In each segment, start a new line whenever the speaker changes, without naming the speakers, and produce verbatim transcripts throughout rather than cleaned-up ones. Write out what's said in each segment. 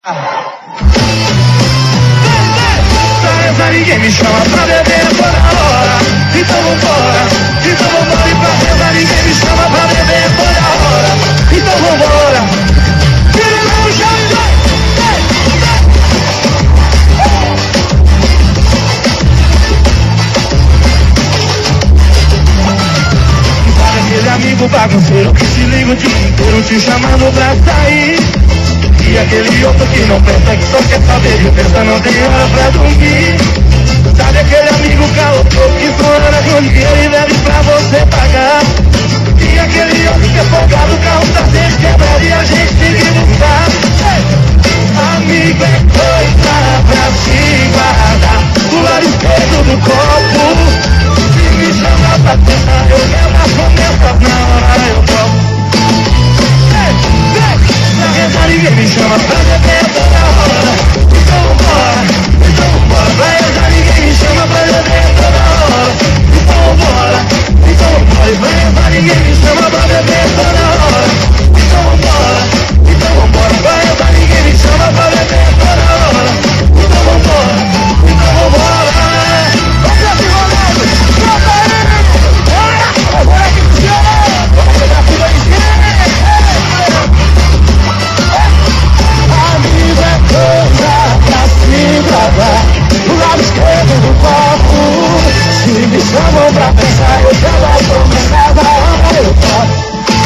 Pra ninguém me chama pra beber toda hora. Então vambora, então vambora. E pra rezar ninguém me chama pra beber toda hora. Então vambora. Tira no chão e vai. Sabe aquele amigo bagunceiro que se liga o dia inteiro te chamando pra sair? E aquele outro que não presta, que só quer saber de festa, não tem hora pra dormir. Sabe aquele amigo caloteiro que sonha com dinheiro e deve pra você pagar? E aquele outro que é folgado, o carro tá sempre quebrado e a gente tem que buscar. Amigo é coisa pra se guardar do lado esquerdo do copo. Se me chama pra tentar, eu levo as promessas na hora, eu topo. Ninguém me chama pra beber toda hora. Então vambora, então vambora. Pra rezar ninguém me chama pra beber toda hora. Então vambora, então vambora. E pra rezar ninguém me chama pra beber toda hora. Então vambora, então vambora. Pra rezar ninguém me chama pra beber toda hora. Então vambora, então vambora. Vamos lá, Ronaldo, solta ele. Bora, agora que funciona. Vamos pegar tudo aí. Amigo é coisa pra se gravar do lado esquerdo do copo. Se me chamam pra pensar, eu quero a promessa da hora, eu topo.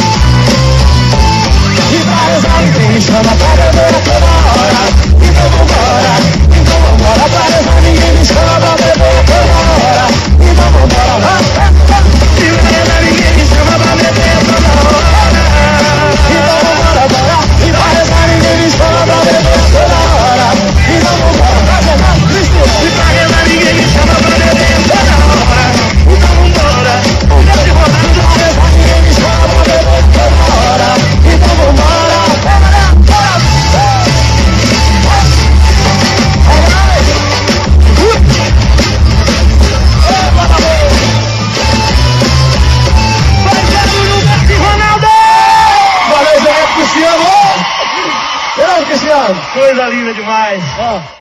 E pra rezar ninguém me chama pra beber toda hora. Então vambora, então vambora. Pra rezar ninguém me chama pra beber toda hora. Então vambora, e pra rezar ninguém me chama pra beber toda hora. Então vambora, bora. E pra rezar ninguém me chama pra beber toda hora. Então vambora, pra rezar Cristo. E pra rezar ninguém me chama pra beber toda hora. Então vambora, deixa eu rodar. E pra rezar ninguém me chama pra beber toda hora. Então vambora, bora, bora. Vai barulho, Messi, Ronaldo!
Valeu, gente, Cristiano! Grande Cristiano!
Coisa linda demais.
Ó.